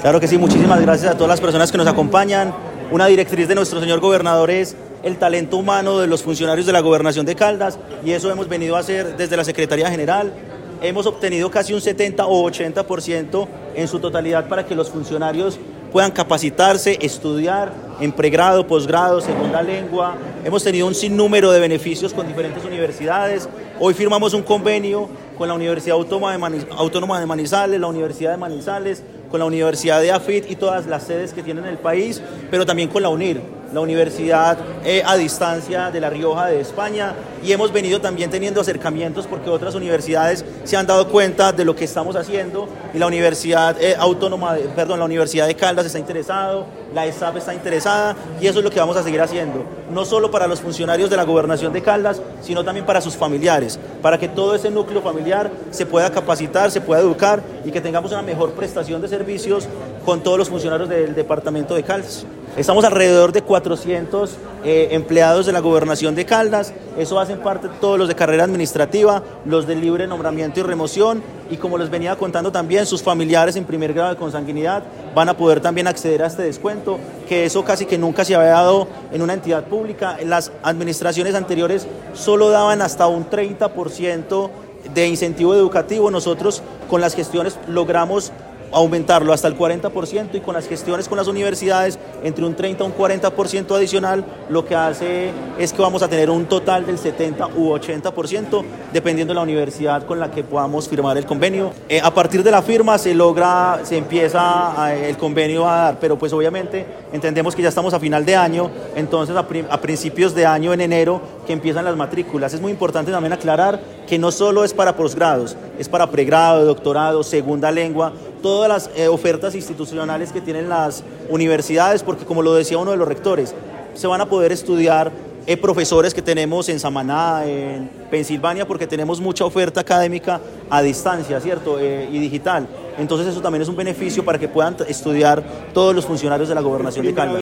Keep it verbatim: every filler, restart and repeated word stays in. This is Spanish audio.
Claro que sí, muchísimas gracias a todas las personas que nos acompañan. Una directriz de nuestro señor gobernador es el talento humano de los funcionarios de la Gobernación de Caldas, y eso hemos venido a hacer desde la Secretaría General. Hemos obtenido casi un setenta o ochenta por ciento en su totalidad para que los funcionarios puedan capacitarse, estudiar en pregrado, posgrado, segunda lengua. Hemos tenido un sinnúmero de beneficios con diferentes universidades. Hoy firmamos un convenio con la Universidad Autónoma de Manizales, la Universidad de Manizales, con la Universidad de AFIT y todas las sedes que tienen en el país, pero también con la UNIR, la Universidad eh, a Distancia de La Rioja de España, y hemos venido también teniendo acercamientos porque otras universidades se han dado cuenta de lo que estamos haciendo, y la Universidad eh, Autónoma, de, perdón, la Universidad de Caldas está interesado, la E S A P está interesada, y eso es lo que vamos a seguir haciendo, no solo para los funcionarios de la Gobernación de Caldas, sino también para sus familiares, para que todo ese núcleo familiar se pueda capacitar, se pueda educar y que tengamos una mejor prestación de servicios con todos los funcionarios del departamento de Caldas. Estamos alrededor de cuatrocientos eh, empleados de la Gobernación de Caldas. Eso hacen parte todos los de carrera administrativa, los de libre nombramiento y remoción, y como les venía contando también, sus familiares en primer grado de consanguinidad van a poder también acceder a este descuento, que eso casi que nunca se había dado en una entidad pública. En las administraciones anteriores solo daban hasta un treinta por ciento de incentivo educativo. Nosotros con las gestiones logramos aumentarlo hasta el cuarenta por ciento, y con las gestiones con las universidades entre un treinta a un cuarenta por ciento adicional, lo que hace es que vamos a tener un total del setenta u ochenta por ciento dependiendo de la universidad con la que podamos firmar el convenio. Eh, a partir de la firma se logra, se empieza a, el convenio a dar, pero pues obviamente entendemos que ya estamos a final de año, entonces a, prim, a principios de año, en enero, que empiezan las matrículas. Es muy importante también aclarar que no solo es para posgrados, es para pregrado, doctorado, segunda lengua, todas las eh, ofertas institucionales que tienen las universidades, porque como lo decía uno de los rectores, se van a poder estudiar eh, profesores que tenemos en Samaná, en Pensilvania, porque tenemos mucha oferta académica a distancia, ¿cierto? Eh, y digital. Entonces eso también es un beneficio para que puedan estudiar todos los funcionarios de la Gobernación de Caldas.